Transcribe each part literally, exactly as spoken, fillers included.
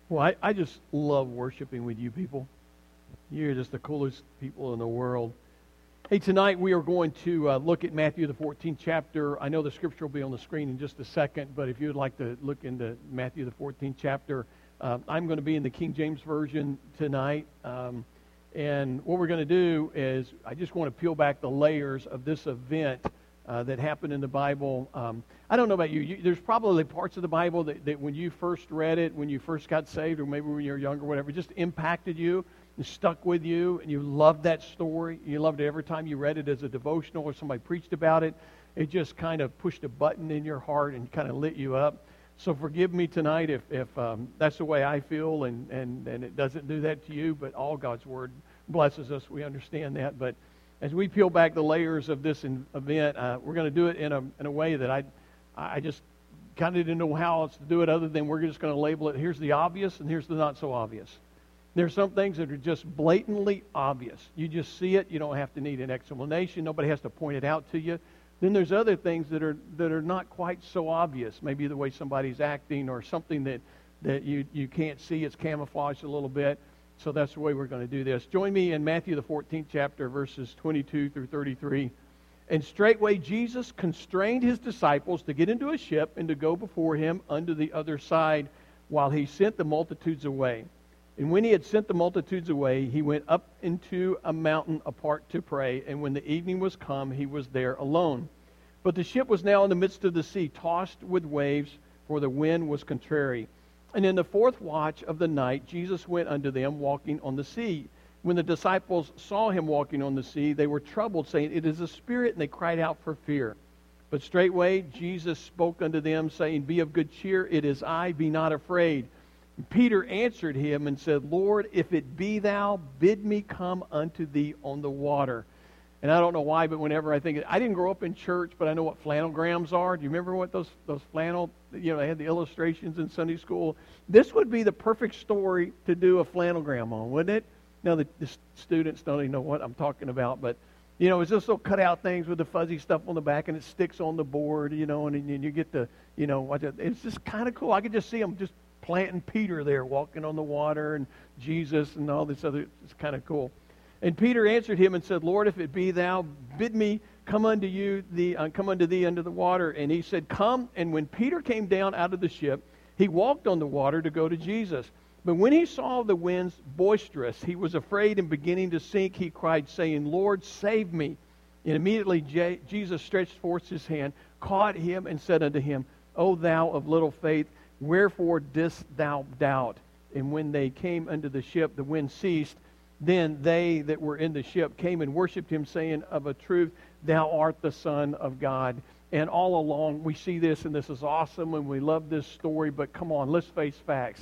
Well, I, I just love worshiping with you people. You're just the coolest people in the world. Hey, tonight we are going to uh, look at Matthew the fourteenth chapter. I know the scripture will be on the screen in just a second, but if you would like to look into Matthew the fourteenth chapter, uh, I'm going to be in the King James Version tonight. Um, and what we're going to do is I just want to peel back the layers of this event uh, that happened in the Bible. Um, I don't know about you. you. There's probably parts of the Bible that, that when you first read it, when you first got saved, or maybe when you were younger, whatever, just impacted you. It stuck with you, and you loved that story. You loved it every time you read it as a devotional or somebody preached about it. It just kind of pushed a button in your heart and kind of lit you up. So forgive me tonight if, if um, that's the way I feel, and, and, and it doesn't do that to you, but all God's Word blesses us. We understand that. But as we peel back the layers of this in, event, uh, we're going to do it in a, in a way that I, I just kind of didn't know how else to do it other than we're just going to label it, here's the obvious and here's the not so obvious. There's some things that are just blatantly obvious. You just see it. You don't have to need an explanation. Nobody has to point it out to you. Then there's other things that are that are not quite so obvious. Maybe the way somebody's acting or something that, that you, you can't see. It's camouflaged a little bit. So that's the way we're going to do this. Join me in Matthew the fourteenth chapter, verses twenty-two through thirty-three. And straightway Jesus constrained his disciples to get into a ship and to go before him unto the other side while he sent the multitudes away. And when he had sent the multitudes away, he went up into a mountain apart to pray. And when the evening was come, he was there alone. But the ship was now in the midst of the sea, tossed with waves, for the wind was contrary. And in the fourth watch of the night, Jesus went unto them, walking on the sea. When the disciples saw him walking on the sea, they were troubled, saying, It is a spirit, and they cried out for fear. But straightway Jesus spoke unto them, saying, Be of good cheer, it is I, be not afraid. Peter answered him and said, Lord, if it be thou, bid me come unto thee on the water. And I don't know why, but whenever I think, I didn't grow up in church, but I know what flannelgrams are. Do you remember what those those flannel, you know, they had the illustrations in Sunday school? This would be the perfect story to do a flannelgram on, wouldn't it? Now, the, the students don't even know what I'm talking about, but, you know, it's just little cutout things with the fuzzy stuff on the back, and it sticks on the board, you know, and, and you get the, you know, watch it. It's just kind of cool. I could just see them just planting Peter there, walking on the water, and Jesus and all this other. It's kind of cool. And Peter answered him and said, Lord, if it be thou, bid me come unto you, the uh, come unto thee under the water. And he said, Come. And when Peter came down out of the ship, he walked on the water to go to Jesus. But when he saw the winds boisterous, he was afraid, and beginning to sink, he cried, saying, Lord, save me. And immediately J- Jesus stretched forth his hand, caught him, and said unto him, O thou of little faith, wherefore didst thou doubt? And when they came unto the ship, the wind ceased. Then they that were in the ship came and worshipped him, saying, Of a truth, thou art the Son of God. And all along we see this, and this is awesome, and we love this story. But come on, let's face facts.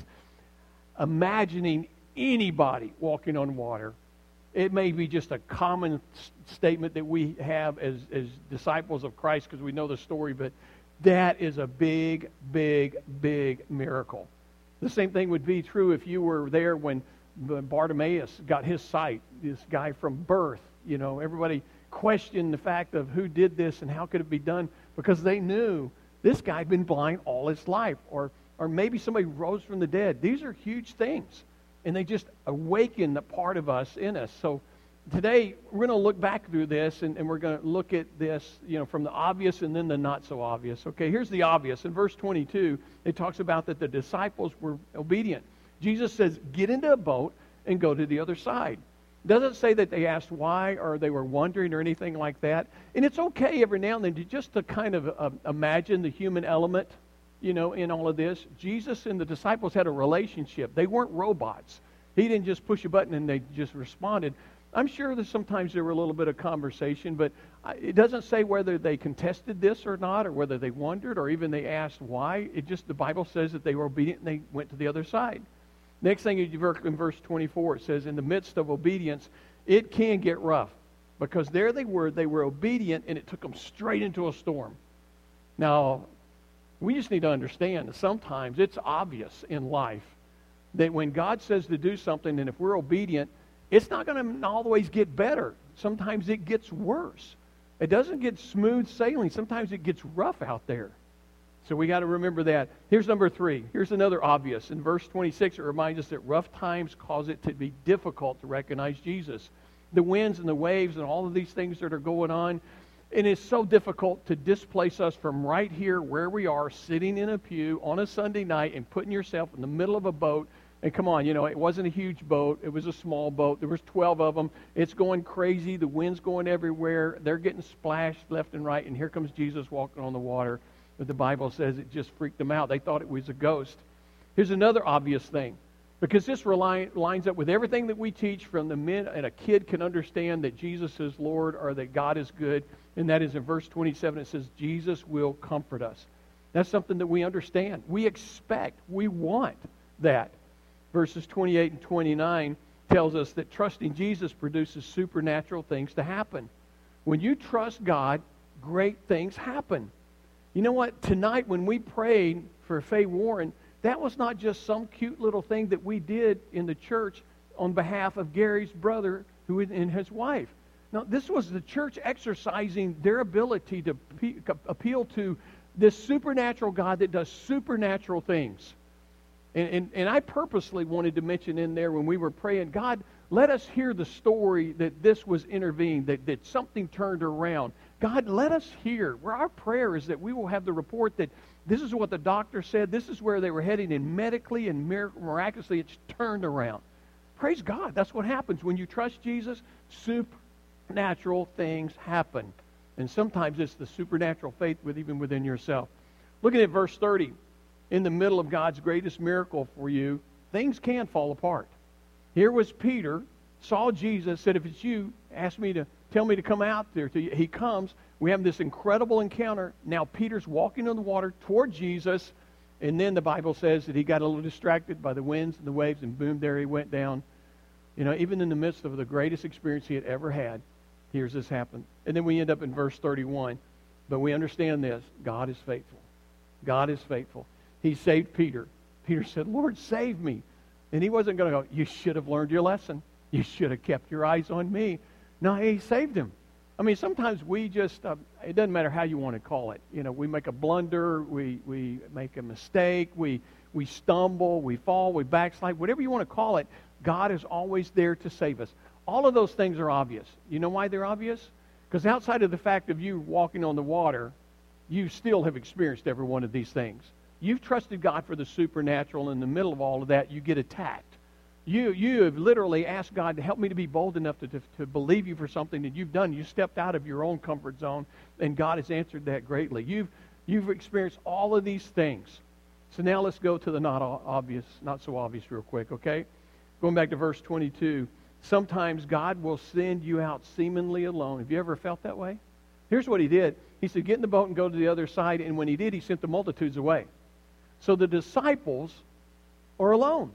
Imagining anybody walking on water, it may be just a common statement that we have as, as disciples of Christ because we know the story, but that is a big, big, big miracle. The same thing would be true if you were there when Bartimaeus got his sight, this guy from birth. You know, everybody questioned the fact of who did this and how could it be done because they knew this guy had been blind all his life. Or, or maybe somebody rose from the dead. These are huge things. And they just awaken the part of us in us. So today, we're going to look back through this, and, and we're going to look at this, you know, from the obvious and then the not so obvious. Okay, here's the obvious. In verse twenty-two, it talks about that the disciples were obedient. Jesus says, get into a boat and go to the other side. It doesn't say that they asked why or they were wondering or anything like that. And it's okay every now and then to just to kind of uh, imagine the human element, you know, in all of this. Jesus and the disciples had a relationship. They weren't robots. He didn't just push a button and they just responded. I'm sure that sometimes there were a little bit of conversation, but it doesn't say whether they contested this or not, or whether they wondered, or even they asked why. It just, the Bible says that they were obedient and they went to the other side. Next thing in verse twenty-four, it says, in the midst of obedience, it can get rough. Because there they were, they were obedient, and it took them straight into a storm. Now, we just need to understand that sometimes it's obvious in life that when God says to do something, and if we're obedient, it's not going to always get better. Sometimes it gets worse. It doesn't get smooth sailing. Sometimes it gets rough out there. So we got to remember that. Here's number three. Here's another obvious. In verse twenty-six, it reminds us that rough times cause it to be difficult to recognize Jesus. The winds and the waves and all of these things that are going on, and it's so difficult to displace us from right here where we are, sitting in a pew on a Sunday night and putting yourself in the middle of a boat. And come on, you know, it wasn't a huge boat. It was a small boat. There was twelve of them. It's going crazy. The wind's going everywhere. They're getting splashed left and right. And here comes Jesus walking on the water. But the Bible says it just freaked them out. They thought it was a ghost. Here's another obvious thing. Because this rely, lines up with everything that we teach from the men, and a kid can understand that Jesus is Lord or that God is good. And that is in verse twenty-seven, it says, Jesus will comfort us. That's something that we understand. We expect, we want that. Verses twenty-eight and twenty-nine tells us that trusting Jesus produces supernatural things to happen. When you trust God, great things happen. You know what? Tonight when we prayed for Faye Warren, that was not just some cute little thing that we did in the church on behalf of Gary's brother who and his wife. No, this was the church exercising their ability to appeal to this supernatural God that does supernatural things. And, and, and I purposely wanted to mention in there when we were praying, God, let us hear the story that this was intervened, that, that something turned around. God, let us hear. Where our prayer is that we will have the report that this is what the doctor said, this is where they were heading, and medically and miraculously it's turned around. Praise God. That's what happens. When you trust Jesus, supernatural things happen. And sometimes it's the supernatural faith with even within yourself. Looking at verse thirty, in the middle of God's greatest miracle for you, things can fall apart. Here was Peter, saw Jesus, said, if it's you, ask me to, tell me to come out there to you. He comes. We have this incredible encounter. Now Peter's walking on the water toward Jesus, and then the Bible says that he got a little distracted by the winds and the waves, and boom, there he went down. You know, even in the midst of the greatest experience he had ever had, here's this happen. And then we end up in verse thirty-one. But we understand this. God is faithful. God is faithful. He saved Peter. Peter said, Lord, save me. And he wasn't going to go, you should have learned your lesson. You should have kept your eyes on me. No, he saved him. I mean, sometimes we just, uh, it doesn't matter how you want to call it. You know, we make a blunder, we, we make a mistake, we, we stumble, we fall, we backslide, whatever you want to call it, God is always there to save us. All of those things are obvious. You know why they're obvious? Because outside of the fact of you walking on the water, you still have experienced every one of these things. You've trusted God for the supernatural. In the middle of all of that, you get attacked. You you have literally asked God to help me to be bold enough to, to, to believe you for something that you've done. You stepped out of your own comfort zone, and God has answered that greatly. You've, you've experienced all of these things. So now let's go to the not obvious, not so obvious real quick, okay? Going back to verse twenty-two. Sometimes God will send you out seemingly alone. Have you ever felt that way? Here's what he did. He said, get in the boat and go to the other side. And when he did, he sent the multitudes away. So the disciples are alone.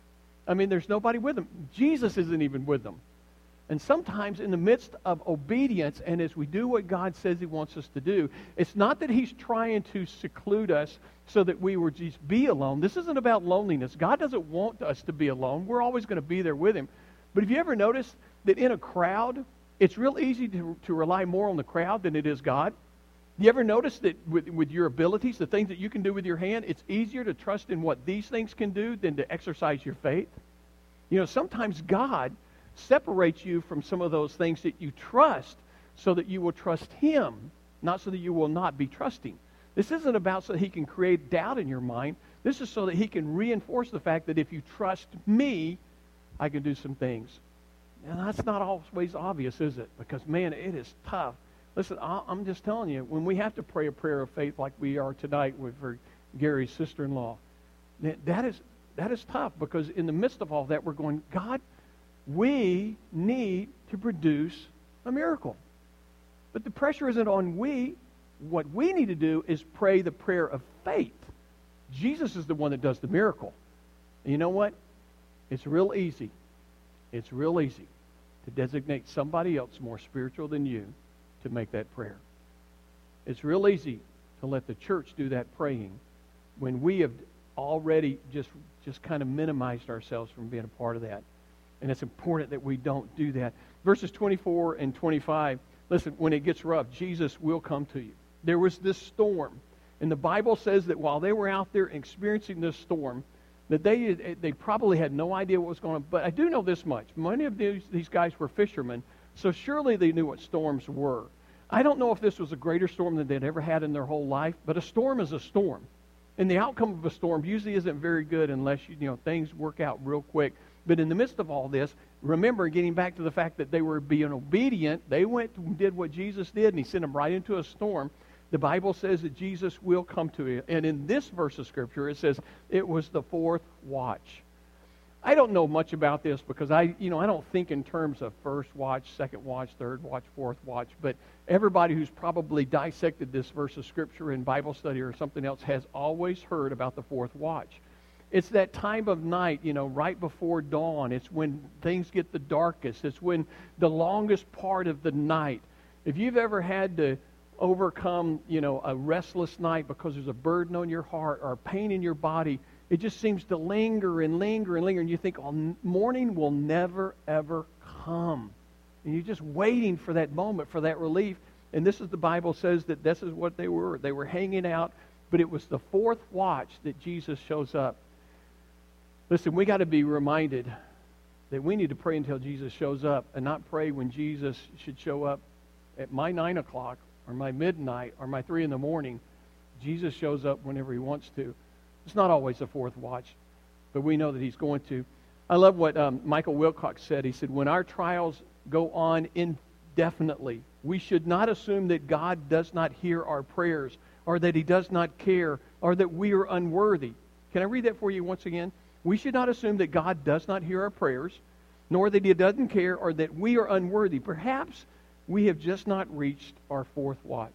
I mean, there's nobody with them. Jesus isn't even with them. And sometimes in the midst of obedience, and as we do what God says he wants us to do, it's not that he's trying to seclude us so that we would just be alone. This isn't about loneliness. God doesn't want us to be alone. We're always going to be there with him. But have you ever noticed that in a crowd, it's real easy to, to rely more on the crowd than it is God? You ever notice that with, with your abilities, the things that you can do with your hand, it's easier to trust in what these things can do than to exercise your faith? You know, sometimes God separates you from some of those things that you trust so that you will trust him, not so that you will not be trusting. This isn't about so that he can create doubt in your mind. This is so that he can reinforce the fact that if you trust me, I can do some things. And that's not always obvious, is it? Because, man, it is tough. Listen, I'm just telling you, when we have to pray a prayer of faith like we are tonight with for Gary's sister-in-law, that is that is tough because in the midst of all that, we're going, God, we need to produce a miracle. But the pressure isn't on we. What we need to do is pray the prayer of faith. Jesus is the one that does the miracle. And you know what? It's real easy. It's real easy to designate somebody else more spiritual than you to make that prayer. It's real easy to let the church do that praying when we have already just, just kind of minimized ourselves from being a part of that. And it's important that we don't do that. Verses twenty-four and twenty-five, listen, when it gets rough, Jesus will come to you. There was this storm. And the Bible says that while they were out there experiencing this storm, that they they probably had no idea what was going on. But I do know this much. Many of these, these guys were fishermen, so surely they knew what storms were. I don't know if this was a greater storm than they'd ever had in their whole life, but a storm is a storm. And the outcome of a storm usually isn't very good unless you, you know things work out real quick. But in the midst of all this, remember, getting back to the fact that they were being obedient, they went and did what Jesus did, and he sent them right into a storm. The Bible says that Jesus will come to you. And in this verse of Scripture, it says it was the fourth watch. I don't know much about this because I, you know, I don't think in terms of first watch, second watch, third watch, fourth watch. But everybody who's probably dissected this verse of Scripture in Bible study or something else has always heard about the fourth watch. It's that time of night, you know, right before dawn. It's when things get the darkest. It's when the longest part of the night. If you've ever had to overcome, you know, a restless night because there's a burden on your heart or a pain in your body, it just seems to linger and linger and linger, and you think, oh, morning will never, ever come. And you're just waiting for that moment, for that relief. And this is, the Bible says that this is what they were. They were hanging out, but it was the fourth watch that Jesus shows up. Listen, we got to be reminded that we need to pray until Jesus shows up and not pray when Jesus should show up at my nine o'clock or my midnight or my three in the morning. Jesus shows up whenever he wants to. It's not always the fourth watch, but we know that he's going to. I love what um, Michael Wilcox said. He said, when our trials go on indefinitely, we should not assume that God does not hear our prayers or that he does not care or that we are unworthy. Can I read that for you once again? We should not assume that God does not hear our prayers, nor that he doesn't care or that we are unworthy. Perhaps we have just not reached our fourth watch.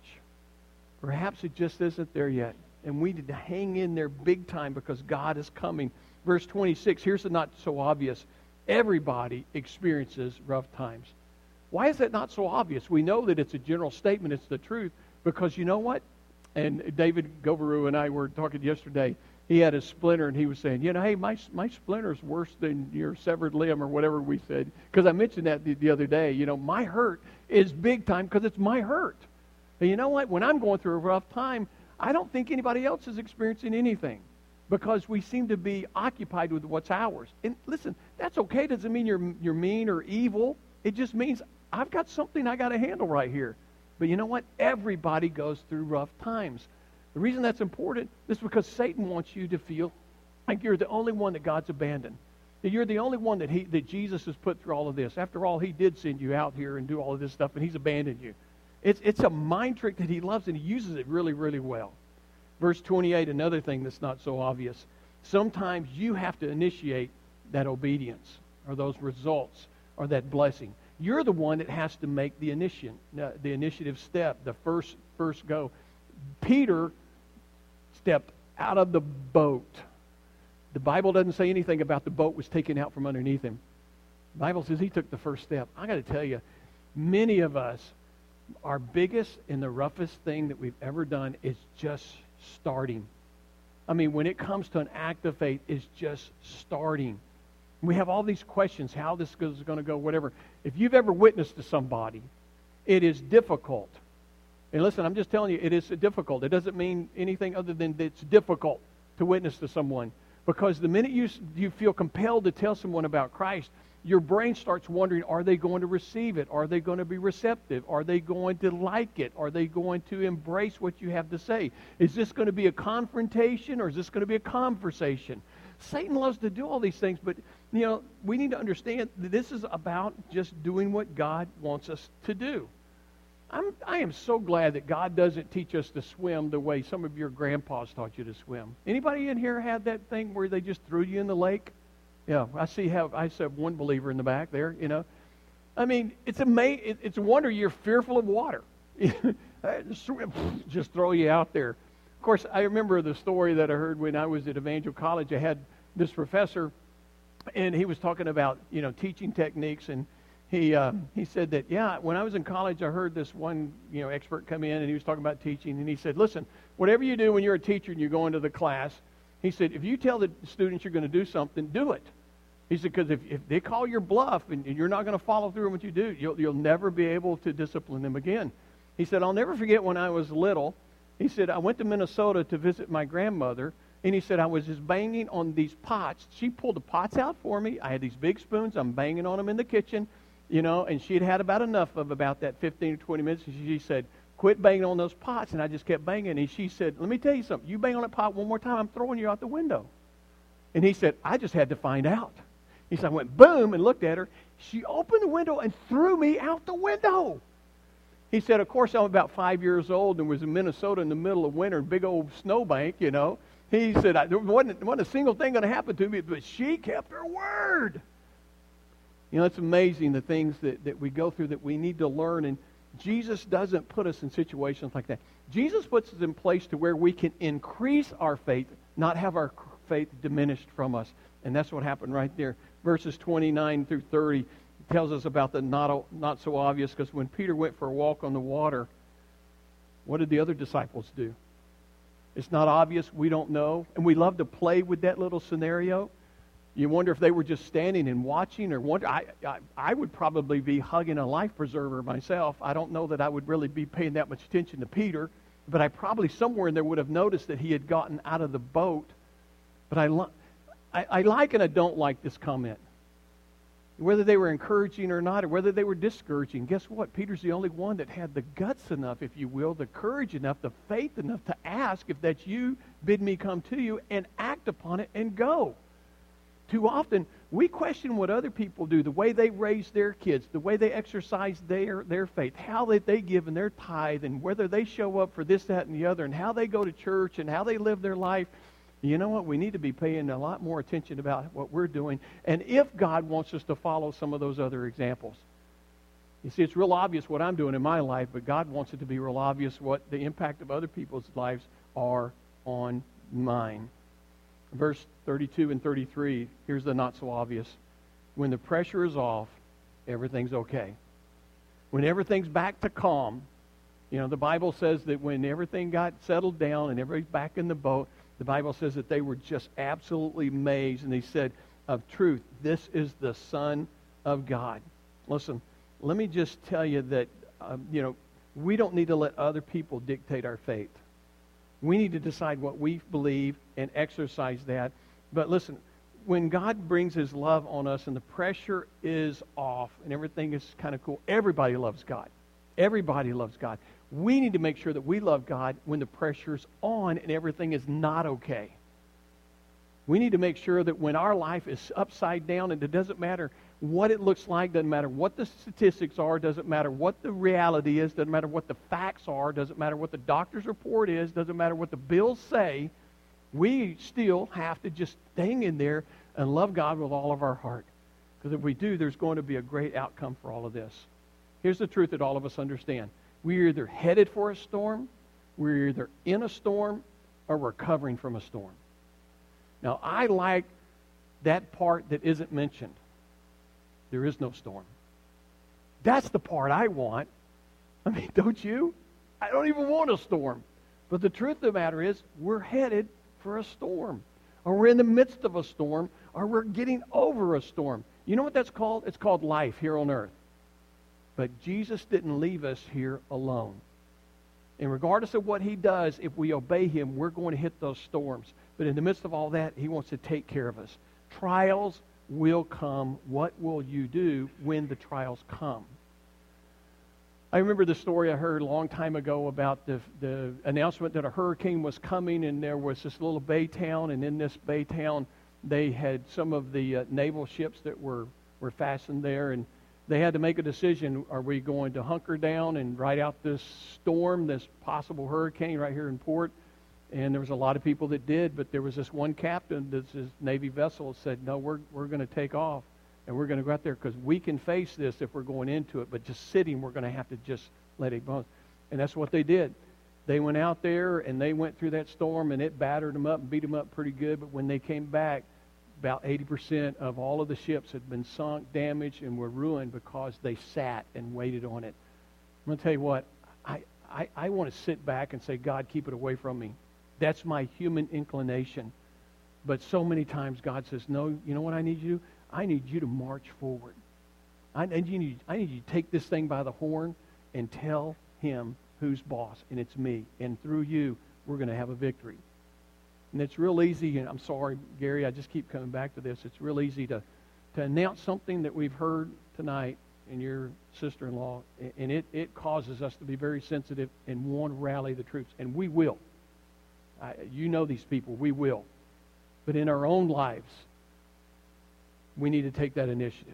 Perhaps it just isn't there yet. And we need to hang in there big time because God is coming. Verse twenty-six, here's the not so obvious. Everybody experiences rough times. Why is that not so obvious? We know that it's a general statement. It's the truth. Because you know what? And David Goveru and I were talking yesterday. He had a splinter, and he was saying, you know, hey, my my splinter's worse than your severed limb or whatever we said. Because I mentioned that the, the other day. You know, my hurt is big time because it's my hurt. And you know what? When I'm going through a rough time, I don't think anybody else is experiencing anything because we seem to be occupied with what's ours. And listen, that's okay. It doesn't mean you're you're mean or evil. It just means I've got something I got to handle right here. But you know what? Everybody goes through rough times. The reason that's important is because Satan wants you to feel like you're the only one that God's abandoned. That you're the only one that he that Jesus has put through all of this. After all, he did send you out here and do all of this stuff, and he's abandoned you. It's it's a mind trick that he loves, and he uses it really, really well. Verse twenty-eight, another thing that's not so obvious. Sometimes you have to initiate that obedience or those results or that blessing. You're the one that has to make the initiative, the initiative step, the first first go. Peter stepped out of the boat. The Bible doesn't say anything about the boat was taken out from underneath him. The Bible says he took the first step. I got to tell you, many of us, our biggest and the roughest thing that we've ever done is just starting. I mean, when it comes to an act of faith, it's just starting. We have all these questions, how this is going to go, whatever. If you've ever witnessed to somebody, it is difficult. And listen, I'm just telling you, it is difficult. It doesn't mean anything other than it's difficult to witness to someone. Because the minute you you feel compelled to tell someone about Christ, your brain starts wondering, are they going to receive it? Are they going to be receptive? Are they going to like it? Are they going to embrace what you have to say? Is this going to be a confrontation or is this going to be a conversation? Satan loves to do all these things, but you know, we need to understand that this is about just doing what God wants us to do. I'm, I am so glad that God doesn't teach us to swim the way some of your grandpas taught you to swim. Anybody in here had that thing where they just threw you in the lake? Yeah, I see how I have one believer in the back there, you know. I mean, it's amazing. It's a wonder you're fearful of water. Just throw you out there. Of course, I remember the story that I heard when I was at Evangel College. I had this professor, and he was talking about, you know, teaching techniques, and he uh, he said that, yeah, when I was in college, I heard this one, you know, expert come in, and he was talking about teaching, and he said, listen, whatever you do when you're a teacher and you go into the class, he said, if you tell the students you're going to do something, do it. He said, because if, if they call your bluff and you're not going to follow through on what you do, you'll, you'll never be able to discipline them again. He said, I'll never forget when I was little, He said, I went to Minnesota to visit my grandmother, and he said, I was just banging on these pots. She pulled the pots out for me. I had these big spoons. I'm banging on them in the kitchen, you know, and she had had about enough of about that fifteen or twenty minutes. And she said, quit banging on those pots. And I just kept banging. And she said, let me tell you something. You bang on that pot one more time, I'm throwing you out the window. And he said, I just had to find out. He said, I went boom and looked at her. She opened the window and threw me out the window. He said, of course, I'm about five years old and was in Minnesota in the middle of winter, big old snowbank, you know. He said, I, there wasn't, wasn't a single thing going to happen to me, but she kept her word. You know, it's amazing the things that, that we go through that we need to learn. And Jesus doesn't put us in situations like that. Jesus puts us in place to where we can increase our faith, not have our faith diminished from us. And that's what happened right there. Verses twenty-nine through thirty tells us about the not, not so obvious, because when Peter went for a walk on the water, what did the other disciples do? It's not obvious. We don't know. And we love to play with that little scenario. You wonder if they were just standing and watching, or wonder. I, I, I would probably be hugging a life preserver myself. I don't know that I would really be paying that much attention to Peter, but I probably somewhere in there would have noticed that he had gotten out of the boat. But I, li- I, I like and I don't like this comment. Whether they were encouraging or not, or whether they were discouraging, guess what? Peter's the only one that had the guts enough, if you will, the courage enough, the faith enough to ask, if that's you, bid me come to you, and act upon it and go. Too often, we question what other people do, the way they raise their kids, the way they exercise their, their faith, how that they give in their tithe, and whether they show up for this, that, and the other, and how they go to church, and how they live their life. You know what? We need to be paying a lot more attention about what we're doing, and if God wants us to follow some of those other examples. You see, it's real obvious what I'm doing in my life, but God wants it to be real obvious what the impact of other people's lives are on mine. Verse thirty-two and thirty-three, here's the not so obvious. When the pressure is off, everything's okay. When everything's back to calm, you know, the Bible says that when everything got settled down and everybody's back in the boat, the Bible says that they were just absolutely amazed, and they said, of truth, this is the Son of God. Listen, let me just tell you that, um, you know, we don't need to let other people dictate our faith. We need to decide what we believe and exercise that. But listen, when God brings His love on us and the pressure is off and everything is kind of cool, everybody loves God. Everybody loves God. We need to make sure that we love God when the pressure's on and everything is not okay. We need to make sure that when our life is upside down, and it doesn't matter what it looks like, doesn't matter what the statistics are, doesn't matter what the reality is, doesn't matter what the facts are, doesn't matter what the doctor's report is, doesn't matter what the bills say, we still have to just hang in there and love God with all of our heart. Because if we do, there's going to be a great outcome for all of this. Here's the truth that all of us understand. We're either headed for a storm, we're either in a storm, or we're recovering from a storm. Now, I like that part that isn't mentioned. There is no storm. That's the part I want. I mean, don't you? I don't even want a storm. But the truth of the matter is, we're headed for a storm. Or we're in the midst of a storm, or we're getting over a storm. You know what that's called? It's called life here on earth. But Jesus didn't leave us here alone. And regardless of what He does, if we obey Him, we're going to hit those storms. But in the midst of all that, He wants to take care of us. Trials will come. What will you do when the trials come? I remember the story I heard a long time ago about the, the announcement that a hurricane was coming, and there was this little bay town, and in this bay town, they had some of the uh, naval ships that were, were fastened there, and they had to make a decision. Are we going to hunker down and ride out this storm, this possible hurricane right here in port? And there was a lot of people that did, but there was this one captain, this is Navy vessel, said, no, we're we're going to take off, and we're going to go out there because we can face this if we're going into it, but just sitting, we're going to have to just let it go. And that's what they did. They went out there, and they went through that storm, and it battered them up and beat them up pretty good, but when they came back, about eighty percent of all of the ships had been sunk, damaged, and were ruined because they sat and waited on it. I'm going to tell you what, I, I, I want to sit back and say, God, keep it away from me. That's my human inclination. But so many times God says, no, you know what I need you to do? I need you to march forward. I need you, I need you to take this thing by the horn and tell Him who's boss, and it's me. And through you, we're going to have a victory. And it's real easy, and I'm sorry, Gary, I just keep coming back to this. It's real easy to, to announce something that we've heard tonight in your sister-in-law, and it, it causes us to be very sensitive and want to rally the troops. And we will. I, you know these people. We will. But in our own lives, we need to take that initiative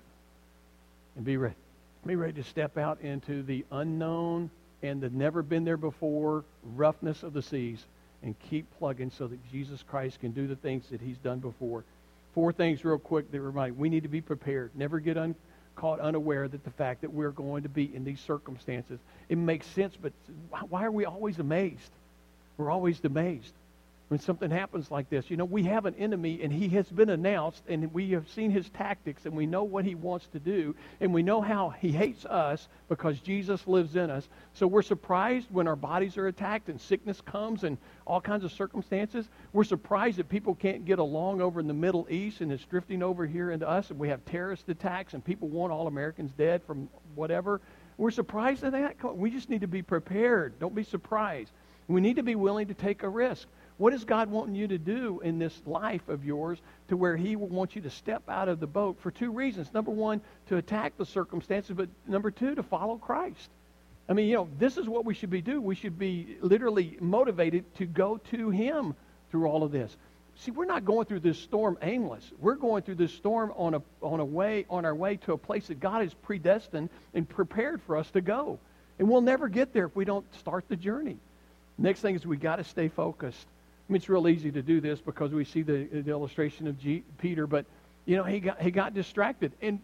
and be ready. Be ready to step out into the unknown and the never been there before roughness of the seas and keep plugging so that Jesus Christ can do the things that he's done before. Four things real quick that remind we need to be prepared. Never get un, caught unaware that the fact that we're going to be in these circumstances. It makes sense, but why are we always amazed? We're always amazed when something happens like this. You know, we have an enemy, and he has been announced, and we have seen his tactics, and we know what he wants to do, and we know how he hates us because Jesus lives in us. So we're surprised when our bodies are attacked and sickness comes and all kinds of circumstances. We're surprised that people can't get along over in the Middle East, and it's drifting over here into us, and we have terrorist attacks, and people want all Americans dead from whatever. We're surprised at that. We just need to be prepared. Don't be surprised. We need to be willing to take a risk. What is God wanting you to do in this life of yours to where he will want you to step out of the boat for two reasons? Number one, to attack the circumstances, but number two, to follow Christ. I mean, you know, this is what we should be doing. We should be literally motivated to go to him through all of this. See, we're not going through this storm aimless. We're going through this storm on a on a way on our way to a place that God has predestined and prepared for us to go. And we'll never get there if we don't start the journey. Next thing is we got to stay focused. I mean, it's real easy to do this because we see the, the illustration of G, Peter, but, you know, he got he got distracted. And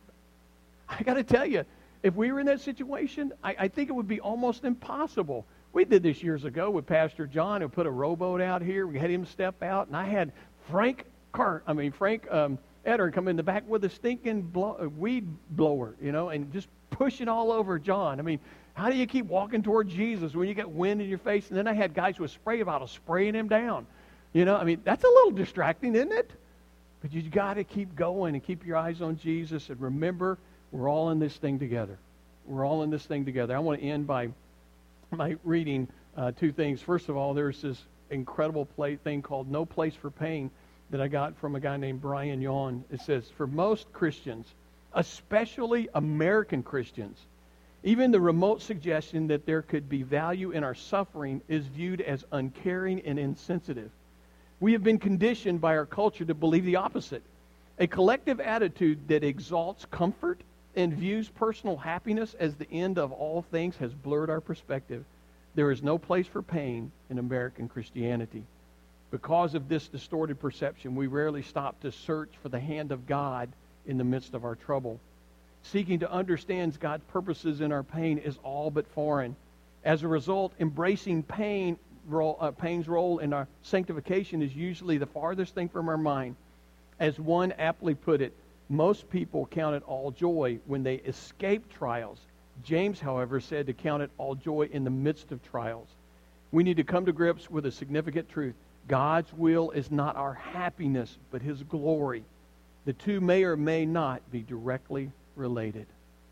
I got to tell you, if we were in that situation, I, I think it would be almost impossible. We did this years ago with Pastor John, who put a rowboat out here. We had him step out, and I had Frank Cart, I mean, Frank um, Etter come in the back with a stinking blow, a weed blower, you know, and just pushing all over John. I mean, how do you keep walking toward Jesus when you get wind in your face? And then I had guys with spray bottles spraying him down. You know, I mean, that's a little distracting, isn't it? But you got to keep going and keep your eyes on Jesus. And remember, we're all in this thing together. We're all in this thing together. I want to end by, by reading uh, two things. First of all, there's this incredible play, thing called No Place for Pain that I got from a guy named Brian Yawn. It says, for most Christians, especially American Christians, even the remote suggestion that there could be value in our suffering is viewed as uncaring and insensitive. We have been conditioned by our culture to believe the opposite. A collective attitude that exalts comfort and views personal happiness as the end of all things has blurred our perspective. There is no place for pain in American Christianity. Because of this distorted perception, we rarely stop to search for the hand of God in the midst of our trouble. Seeking to understand God's purposes in our pain is all but foreign. As a result, embracing pain, role, uh, pain's role in our sanctification is usually the farthest thing from our mind. As one aptly put it, most people count it all joy when they escape trials. James, however, said to count it all joy in the midst of trials. We need to come to grips with a significant truth. God's will is not our happiness, but his glory. The two may or may not be directly related.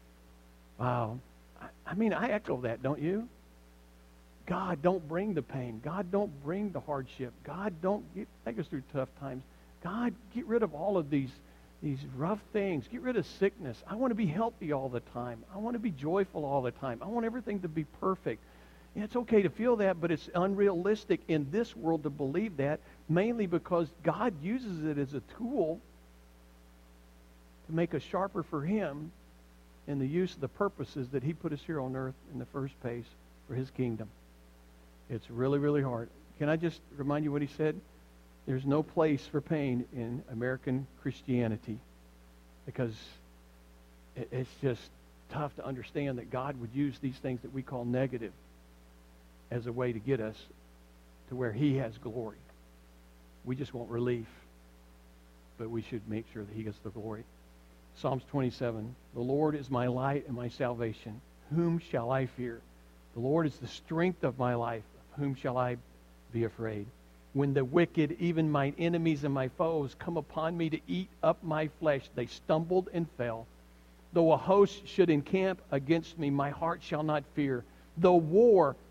Wow. I, I mean, I echo that, don't you? God, don't bring the pain. God, don't bring the hardship. God, don't get, take us through tough times. God, get rid of all of these, these rough things. Get rid of sickness. I want to be healthy all the time. I want to be joyful all the time. I want everything to be perfect. And it's okay to feel that, but it's unrealistic in this world to believe that, mainly because God uses it as a tool to make us sharper for him in the use of the purposes that he put us here on earth in the first place for his kingdom. It's really, really hard. Can I just remind you what he said? There's no place for pain in American Christianity because it's just tough to understand that God would use these things that we call negative as a way to get us to where he has glory. We just want relief, but we should make sure that he gets the glory. Psalms twenty-seven, the Lord is my light and my salvation. Whom shall I fear? The Lord is the strength of my life. Of whom shall I be afraid? When the wicked, even mine enemies and my foes, come upon me to eat up my flesh, they stumbled and fell. Though a host should encamp against me, my heart shall not fear. Though war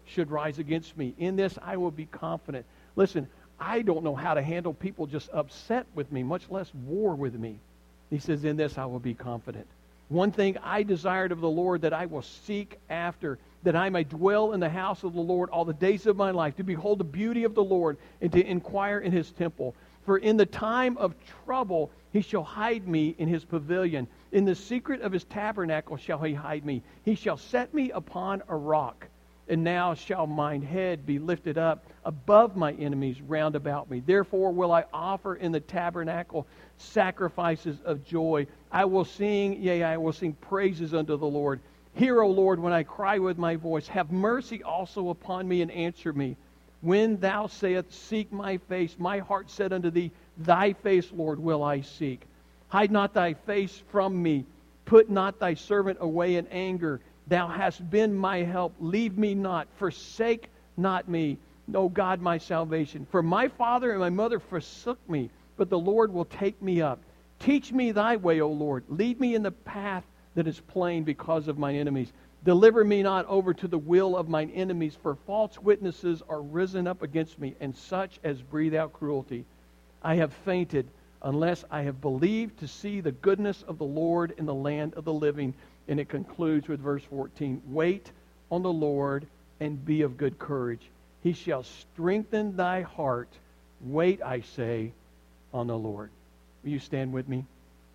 should rise against me. In this I will be confident. Listen, I don't know how to handle people just upset with me, much less war with me. He says, in this I will be confident. One thing I desired of the Lord that I will seek after, that I may dwell in the house of the Lord all the days of my life, to behold the beauty of the Lord and to inquire in his temple. For in the time of trouble he shall hide me in his pavilion. In the secret of his tabernacle shall he hide me. He shall set me upon a rock. And now shall mine head be lifted up above my enemies round about me. Therefore will I offer in the tabernacle sacrifices of joy. I will sing, yea, I will sing praises unto the Lord. Hear, O Lord, when I cry with my voice. Have mercy also upon me and answer me. When thou sayest, seek my face, my heart said unto thee, thy face, Lord, will I seek. Hide not thy face from me. Put not thy servant away in anger. Thou hast been my help. Leave me not. Forsake not me, O God, my salvation. For my father and my mother forsook me, but the Lord will take me up. Teach me thy way, O Lord. Lead me in the path that is plain because of mine enemies. Deliver me not over to the will of mine enemies, for false witnesses are risen up against me, and such as breathe out cruelty. I have fainted, unless I have believed to see the goodness of the Lord in the land of the living. And it concludes with verse fourteen. Wait on the Lord and be of good courage. He shall strengthen thy heart. Wait, I say, on the Lord. Will you stand with me?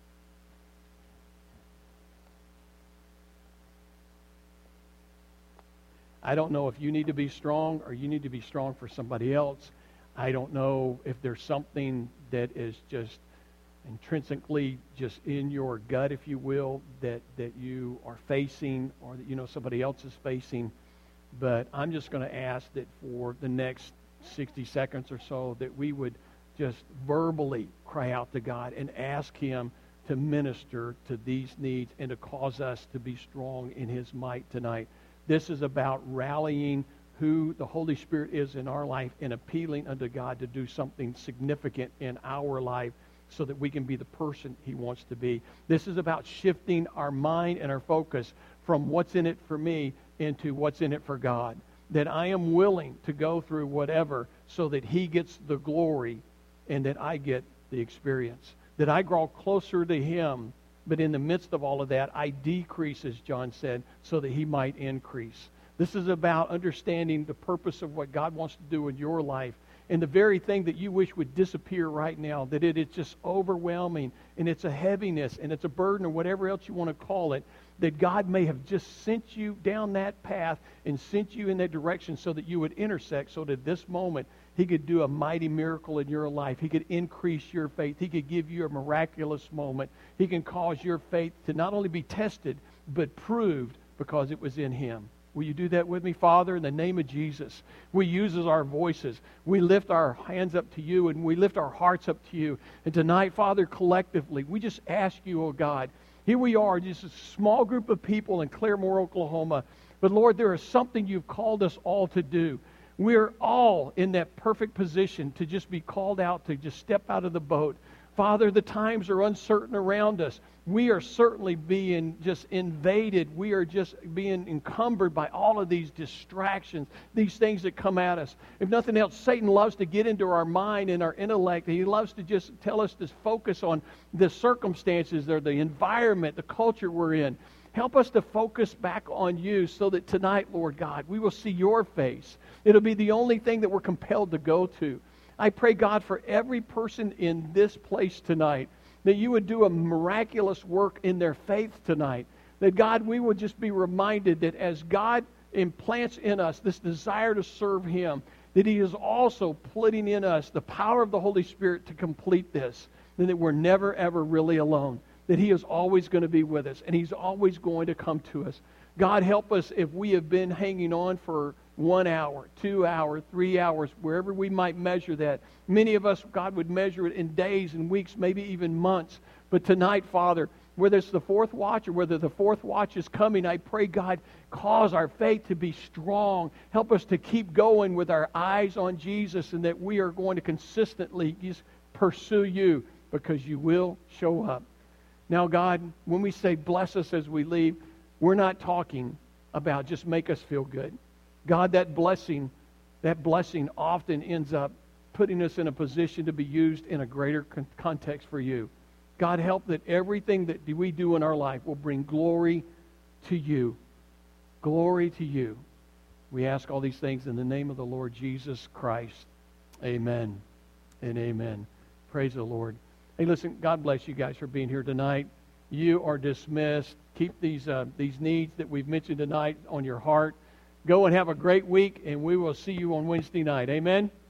I don't know if you need to be strong or you need to be strong for somebody else. I don't know if there's something that is just intrinsically just in your gut, if you will, that, that you are facing or that you know somebody else is facing. But I'm just going to ask that for the next sixty seconds or so that we would just verbally cry out to God and ask Him to minister to these needs and to cause us to be strong in His might tonight. This is about rallying who the Holy Spirit is in our life and appealing unto God to do something significant in our life so that we can be the person He wants to be. This is about shifting our mind and our focus from what's in it for me into what's in it for God. That I am willing to go through whatever so that He gets the glory and that I get the experience. That I grow closer to Him, but in the midst of all of that, I decrease, as John said, so that He might increase. This is about understanding the purpose of what God wants to do in your life. And the very thing that you wish would disappear right now, that it is just overwhelming, and it's a heaviness, and it's a burden, or whatever else you want to call it, that God may have just sent you down that path and sent you in that direction so that you would intersect, so that this moment He could do a mighty miracle in your life. He could increase your faith. He could give you a miraculous moment. He can cause your faith to not only be tested, but proved because it was in Him. Will you do that with me? Father, in the name of Jesus, we use as our voices. We lift our hands up to You, and we lift our hearts up to You. And tonight, Father, collectively, we just ask You, oh God, here we are, just a small group of people in Claremore, Oklahoma. But Lord, there is something You've called us all to do. We're all in that perfect position to just be called out, to just step out of the boat. Father, the times are uncertain around us. We are certainly being just invaded. We are just being encumbered by all of these distractions, these things that come at us. If nothing else, Satan loves to get into our mind and our intellect. He loves to just tell us to focus on the circumstances or the environment, the culture we're in. Help us to focus back on You so that tonight, Lord God, we will see Your face. It'll be the only thing that we're compelled to go to. I pray, God, for every person in this place tonight, that You would do a miraculous work in their faith tonight. That, God, we would just be reminded that as God implants in us this desire to serve Him, that He is also putting in us the power of the Holy Spirit to complete this, and that we're never, ever really alone. That He is always going to be with us, and He's always going to come to us. God, help us if we have been hanging on for one hour, two hours, three hours, wherever we might measure that. Many of us, God, would measure it in days and weeks, maybe even months. But tonight, Father, whether it's the fourth watch or whether the fourth watch is coming, I pray, God, cause our faith to be strong. Help us to keep going with our eyes on Jesus, and that we are going to consistently just pursue You, because You will show up. Now, God, when we say bless us as we leave, we're not talking about just make us feel good. God, that blessing, that blessing often ends up putting us in a position to be used in a greater con- context for you. God, help that everything that we do in our life will bring glory to you. Glory to you. We ask all these things in the name of the Lord Jesus Christ. Amen and amen. Praise the Lord. Hey, listen, God bless you guys for being here tonight. You are dismissed. Keep these uh, these needs that we've mentioned tonight on your heart. Go and have a great week, and we will see you on Wednesday night. Amen.